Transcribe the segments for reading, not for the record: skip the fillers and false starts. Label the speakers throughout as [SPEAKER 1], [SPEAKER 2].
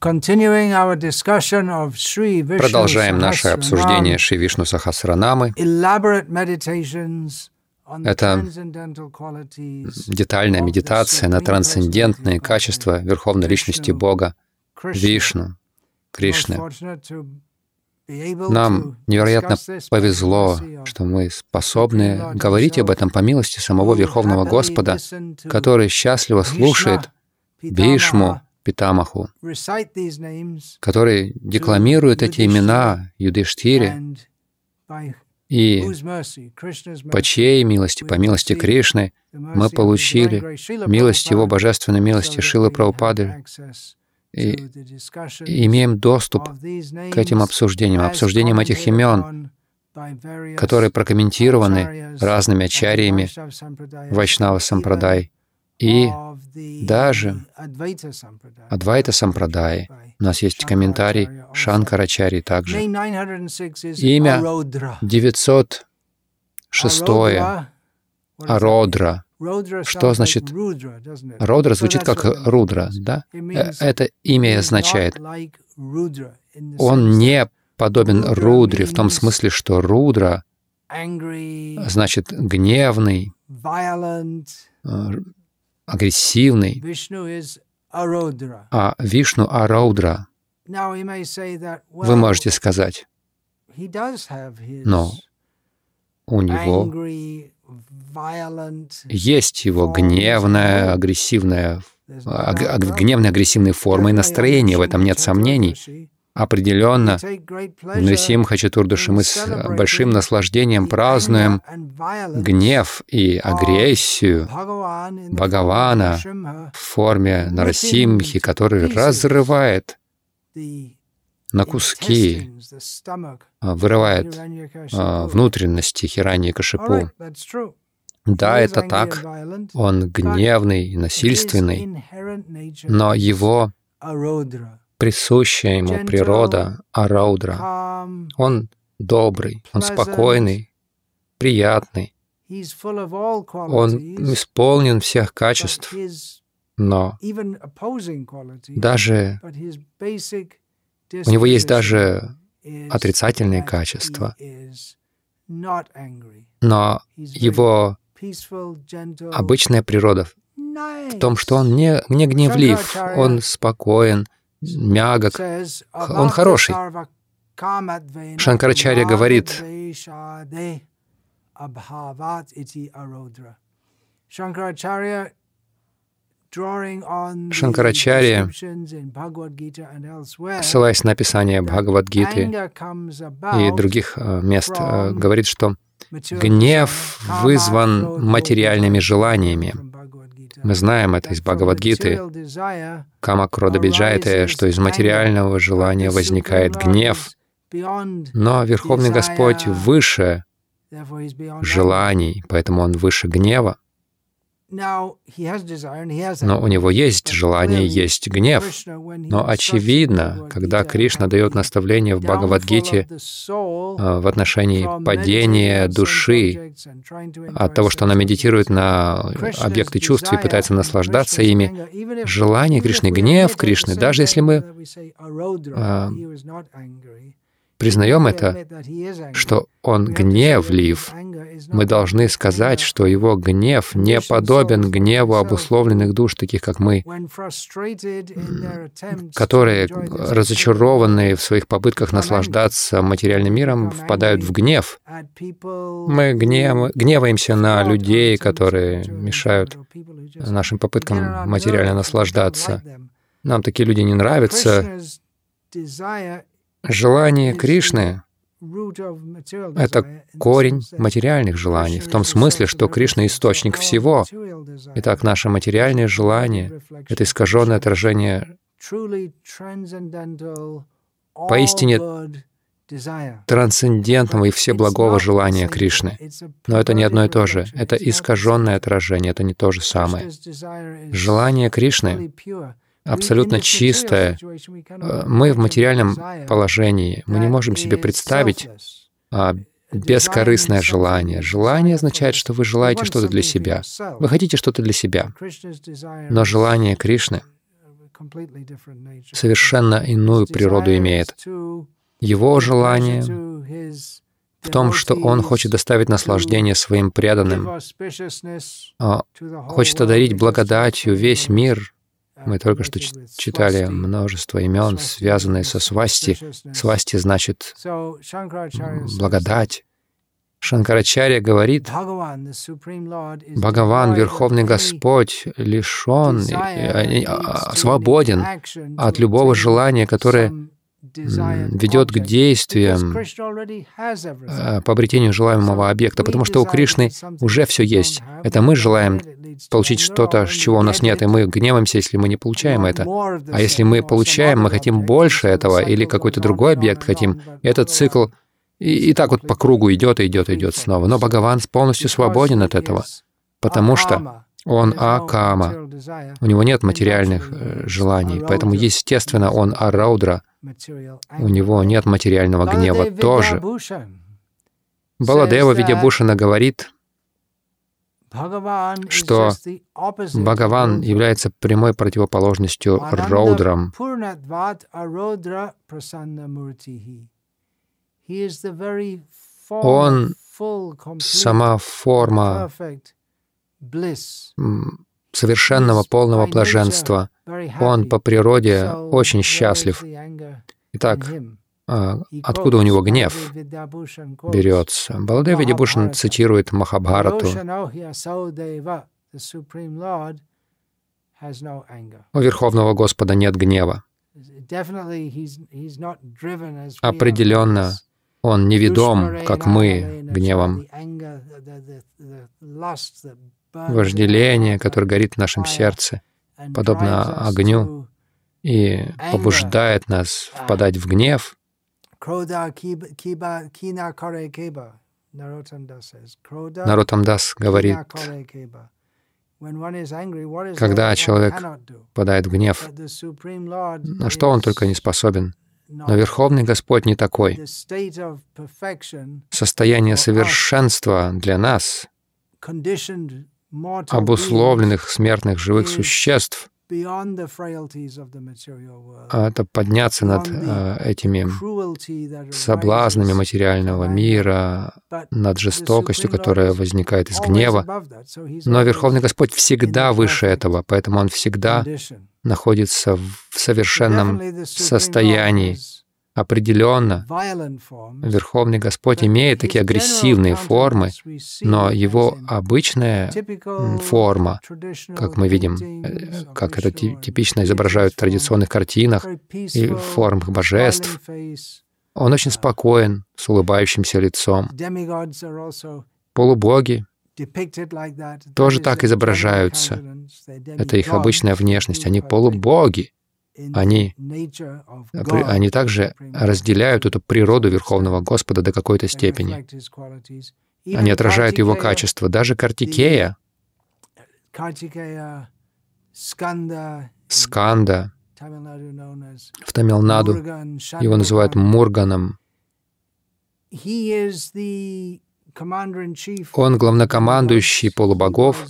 [SPEAKER 1] Продолжаем наше обсуждение Шри Вишну Сахасранамы. Это детальная медитация на трансцендентные качества Верховной Личности Бога, Вишну, Кришны. Нам невероятно повезло, что мы способны говорить об этом по милости самого Верховного Господа, который счастливо слушает Бхишму Питамаху, который декламирует эти имена Юдхиштире, и по чьей милости, по милости Кришны, мы получили милость Его Божественной милости Шрилы Прабхупады и имеем доступ к этим обсуждениям этих имен, которые прокомментированы разными ачарьями Вайшнава Сампрадай и даже Адвайта Сампрадай. У нас есть комментарий Шанкарачарьи также. Имя 906 Ародра. Что значит Родра? Звучит как Рудра, да? Это имя означает, он не подобен Рудре в том смысле, что Рудра значит гневный, агрессивный, а Вишну — Араудра. Вы можете сказать, но у него есть его гневная, агрессивная форма и настроение, в этом нет сомнений. Определенно, в Нрисимха Чатурдаши мы с большим наслаждением празднуем гнев и агрессию Бхагавана в форме Нарасимхи, который разрывает на куски, вырывает внутренности Хираньякашипу. Да, это так, он гневный, насильственный, но его присущая ему природа Араудра. Он добрый, он спокойный, приятный, он исполнен всех качеств, но даже у него есть даже отрицательные качества, но его обычная природа в том, что он не гневлив, он спокоен, мягок, он хороший. Шанкарачарья говорит, Шанкарачарья, ссылаясь на описание Бхагавад-гиты и других мест, говорит, что гнев вызван материальными желаниями. Мы знаем это из Бхагавад-гиты, Кама Крода Биджайте, что из материального желания возникает гнев, но Верховный Господь выше желаний, поэтому Он выше гнева. Но у него есть желание, есть гнев. Но очевидно, когда Кришна дает наставление в Бхагавад-гите в отношении падения души от того, что она медитирует на объекты чувств и пытается наслаждаться ими, желание Кришны, гнев Кришны, даже если мы признаем это, что он гневлив, мы должны сказать, что его гнев не подобен гневу обусловленных душ, таких как мы, которые, разочарованные в своих попытках наслаждаться материальным миром, впадают в гнев. Мы гневаемся на людей, которые мешают нашим попыткам материально наслаждаться. Нам такие люди не нравятся. Желание Кришны — это корень материальных желаний, в том смысле, что Кришна — источник всего. Итак, наше материальное желание — это искаженное отражение поистине трансцендентного и всеблагого желания Кришны. Но это не одно и то же. Это искаженное отражение, это не то же самое. Желание Кришны абсолютно чистое. Мы в материальном положении, мы не можем себе представить бескорыстное желание. Желание означает, что вы желаете что-то для себя. Вы хотите что-то для себя. Но желание Кришны совершенно иную природу имеет. Его желание в том, что он хочет доставить наслаждение своим преданным, хочет одарить благодатью весь мир. Мы только что читали множество имен, связанные со свасти. Свасти значит благодать. Шанкарачарья говорит, Бхагаван, Верховный Господь, лишен, свободен от любого желания, которое ведет к действиям по обретению желаемого объекта, потому что у Кришны уже все есть. Это мы желаем получить что-то, чего у нас нет, и мы гневаемся, если мы не получаем это. А если мы получаем, мы хотим больше этого, или какой-то другой объект хотим. Этот цикл и так вот по кругу идет и идет, и идет снова. Но Бхагаван полностью свободен от этого, потому что он акама. У него нет материальных желаний, поэтому, естественно, он араудра. У него нет материального гнева тоже. Баладева Видьябушана говорит, что Бхагаван является прямой противоположностью раудрам. Он сама форма совершенного полного блаженства. Он по природе очень счастлив. Итак, откуда у него гнев берется? Баладева Видьябушан цитирует Махабхарату. У Верховного Господа нет гнева. Определенно, он не ведом, как мы, гневом. Вожделение, которое горит в нашем сердце, подобно огню, и побуждает нас впадать в гнев. Нароттам-дас говорит, когда человек впадает в гнев, на что он только не способен. Но Верховный Господь не такой. Состояние совершенства для нас, обусловленных смертных живых существ, это подняться над этими соблазнами материального мира, над жестокостью, которая возникает из гнева. Но Верховный Господь всегда выше этого, поэтому Он всегда находится в совершенном состоянии. Определенно, Верховный Господь имеет такие агрессивные формы, но Его обычная форма, как мы видим, как это типично изображают в традиционных картинах и в формах божеств, Он очень спокоен, с улыбающимся лицом. Полубоги тоже так изображаются. Это их обычная внешность. Они полубоги. Они также разделяют эту природу Верховного Господа до какой-то степени. Они отражают Его качество. Даже Картикея, Сканда, в Тамилнаду его называют Мурганом. Он главнокомандующий полубогов.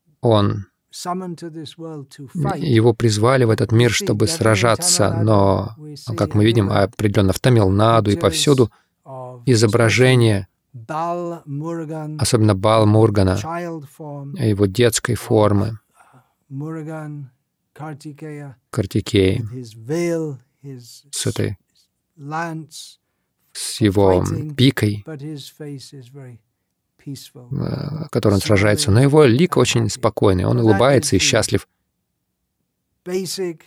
[SPEAKER 1] Его призвали в этот мир, чтобы сражаться, но, как мы видим, определенно в Тамилнаду и повсюду изображение, особенно Бал-Мургана, его детской формы, Картикеи, с его пикой, которой он сражается, но его лик очень спокойный, он улыбается и счастлив. И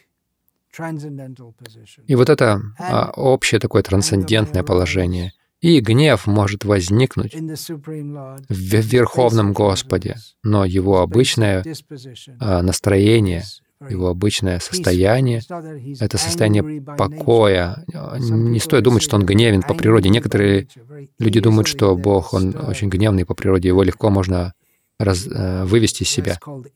[SPEAKER 1] вот это общее такое трансцендентное положение. И гнев может возникнуть в Верховном Господе, но его обычное настроение, его обычное состояние — это состояние покоя. Не стоит думать, что он гневен по природе. Некоторые люди думают, что Бог, Он очень гневный по природе, его легко можно вывести из себя.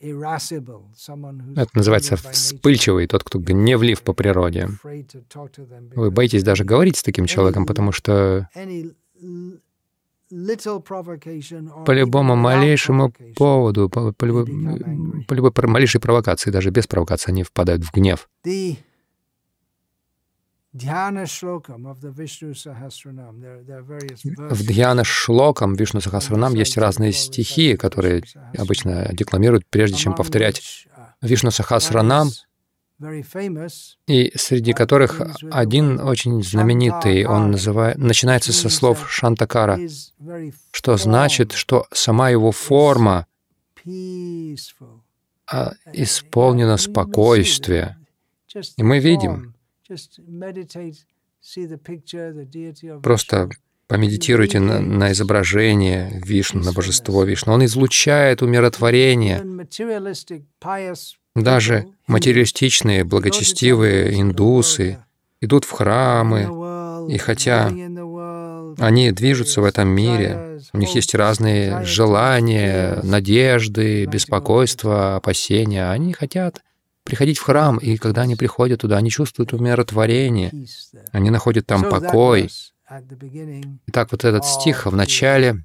[SPEAKER 1] Это называется вспыльчивый, тот, кто гневлив по природе. Вы боитесь даже говорить с таким человеком, потому что по любому малейшему поводу, по любой малейшей провокации, даже без провокации, они впадают в гнев. В Дхьяна-шлокам Вишну Сахасранам есть разные стихи, которые обычно декламируют, прежде чем повторять Вишну Сахасранам, и среди которых один очень знаменитый, он начинается со слов Шантакара, что значит, что сама его форма исполнена спокойствия. И мы видим, просто помедитируйте на изображение Вишну, на божество Вишну. Он излучает умиротворение. Даже материалистичные, благочестивые индусы идут в храмы, и хотя они движутся в этом мире, у них есть разные желания, надежды, беспокойства, опасения, они хотят приходить в храм, и когда они приходят туда, они чувствуют умиротворение, они находят там покой. Итак, вот этот стих в начале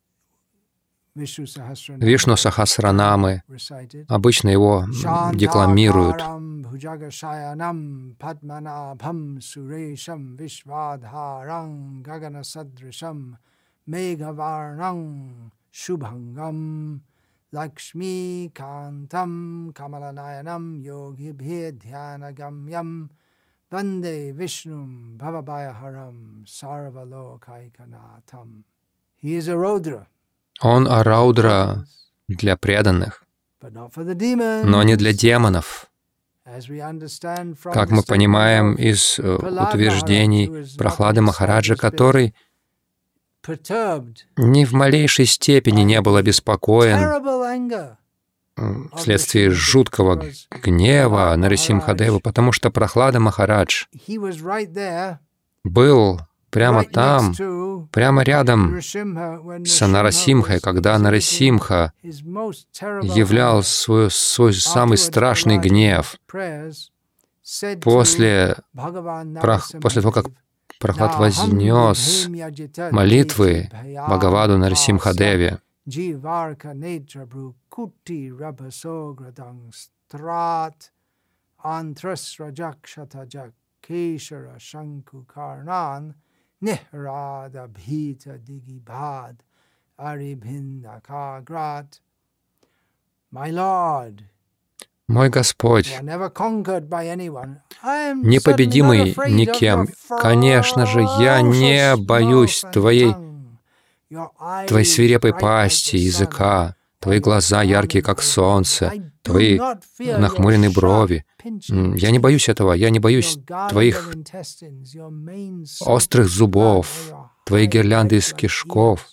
[SPEAKER 1] Вишну Сахасранамы, обычно его декламируют.
[SPEAKER 2] Lakshmi Kantam Kamalanayanam Yogi Bhedhyanagamyam Vande Vishnum Bhavabhayaharam Sarvalokaikanaatam. He is a Rudra.
[SPEAKER 1] Он Араудра для преданных, но не для демонов. Как мы понимаем из утверждений Прахлады Махараджа, который ни в малейшей степени не был обеспокоен вследствие жуткого гнева Нарисимхадева, потому что Прахлада Махарадж был прямо там, прямо рядом с Нарасимхой, когда Нарасимха являл свой самый страшный гнев. После того, как Прахлад вознес молитвы Бхагаваду Нарисимхадеве, «Мой Господь, непобедимый никем, конечно же, я не боюсь Твоей свирепой пасти, языка, Твои глаза яркие, как солнце, Твои нахмуренные брови. Я не боюсь этого, я не боюсь Твоих острых зубов, Твоей гирлянды из кишков,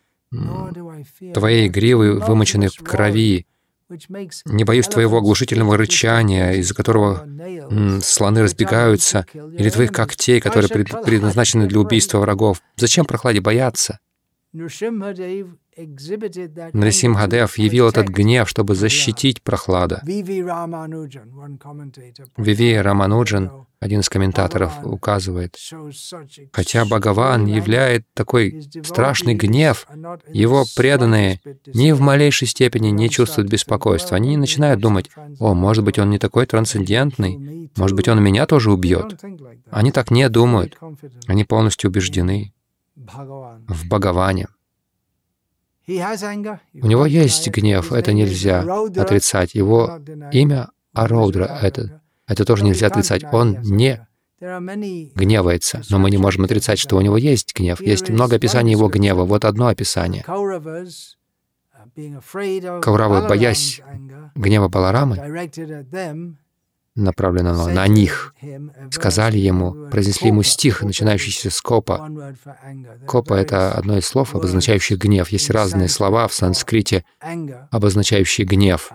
[SPEAKER 1] Твоей гривы, вымоченной в крови. Не боюсь Твоего оглушительного рычания, из-за которого слоны разбегаются, или Твоих когтей, которые предназначены для убийства врагов. Зачем Прахладе бояться?» Нарисимхадев явил этот гнев, чтобы защитить Прахлада. Виви Рамануджан, один из комментаторов, указывает, хотя Бхагаван являет такой страшный гнев, его преданные ни в малейшей степени не чувствуют беспокойства. Они не начинают думать: «О, может быть, он не такой трансцендентный, может быть, он меня тоже убьет». Они так не думают. Они полностью убеждены в Бхагаване. У него есть гнев, это нельзя отрицать. Его имя Араудра, это тоже нельзя отрицать. Он не гневается, но мы не можем отрицать, что у него есть гнев. Есть много описаний его гнева. Вот одно описание. Кауравы, боясь гнева Баларамы, направленного на них, сказали ему, произнесли ему стих, начинающийся с копа. Копа — это одно из слов, обозначающих гнев. Есть разные слова в санскрите, обозначающие гнев.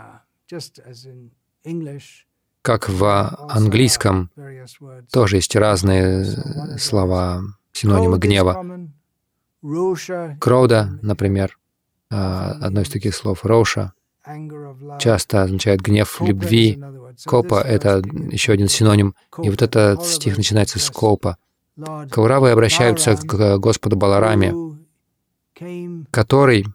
[SPEAKER 1] Как в английском тоже есть разные слова, синонимы гнева. Кроуда, например, одно из таких слов, роша, часто означает гнев любви. Копа — это еще один синоним. И вот этот стих начинается с копа. Кауравы обращаются к Господу Балараме. который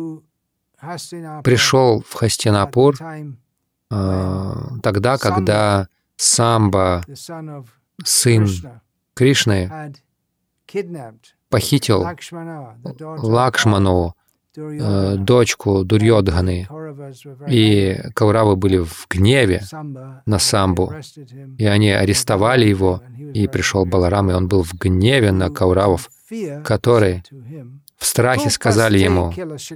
[SPEAKER 1] пришел в Хастинапур тогда, когда Самба, сын Кришны, похитил Лакшману, дочку Дурьодханы, и Кауравы были в гневе на Самбу, и они арестовали его, и пришел Баларам, и он был в гневе на Кауравов, которые в страхе сказали ему: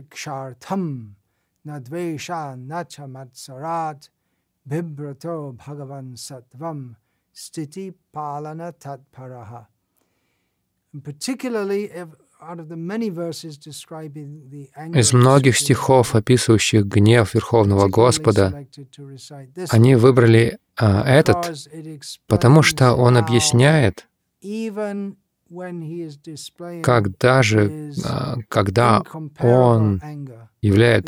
[SPEAKER 1] из многих стихов, описывающих гнев Верховного Господа, они выбрали этот, потому что он объясняет, как даже когда он являет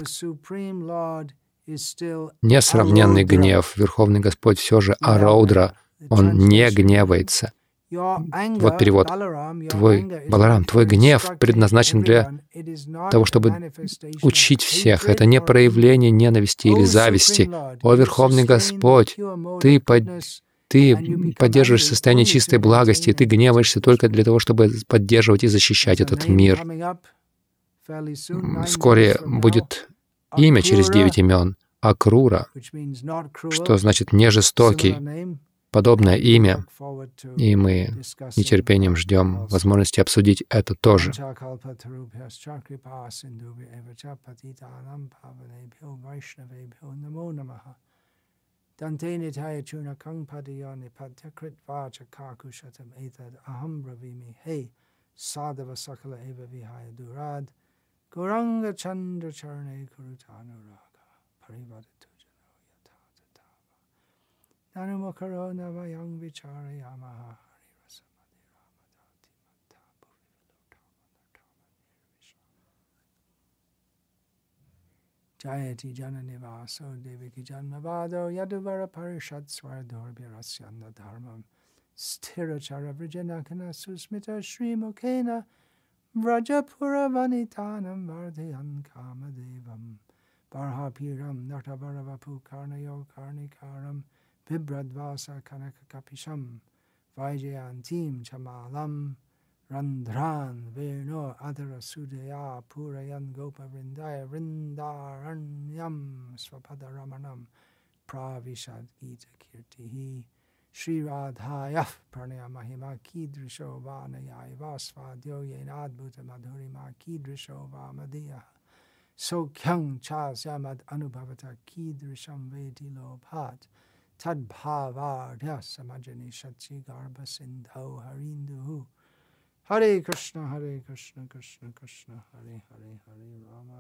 [SPEAKER 1] несравненный гнев, Верховный Господь все же Араудра, он не гневается. Вот перевод. Баларам, твой гнев предназначен для того, чтобы учить всех. Это не проявление ненависти или зависти. О, Верховный Господь, ты поддерживаешь состояние чистой благости, и ты гневаешься только для того, чтобы поддерживать и защищать этот мир. Вскоре будет имя через 9 имен — Акрура, что значит «не жестокий», подобное имя, и мы с нетерпением ждем возможности обсудить это тоже.
[SPEAKER 2] Nanumakaro navayang vicharayamaha harivasamadhi ramadati matta bhuvivilottamanatamani Jayati jananivaso deviki janmavado yaduvara parishad swardhorbhirasyanda dharmam sthirachara vrijanakana susmita srimukena vrajapura vanitanam vardhayan kamadevam barhapiram nartavaravapu karnayo karnikaram Bibradvasa kanakakapisham Vaijayantim chamalam Randhran Veno Adara Sudaya Purayan Gopa Vrindaya Vrindaranyam Svapadaramanam Pravishad Gita Kirtihi Sri Radhaya Pranaya Mahima Kidrisho Vanayai Vasvadyo Yenadbhuta Madhurima Kidrisho Vamadiya Sokyang Chasyamad Anubhavata Kidrisham Vedilo Bhat Tadbhavardhya samajani shatsi garbha sindho harinduhu Hare Krishna Krishna Krishna Hare Hare Hare Rama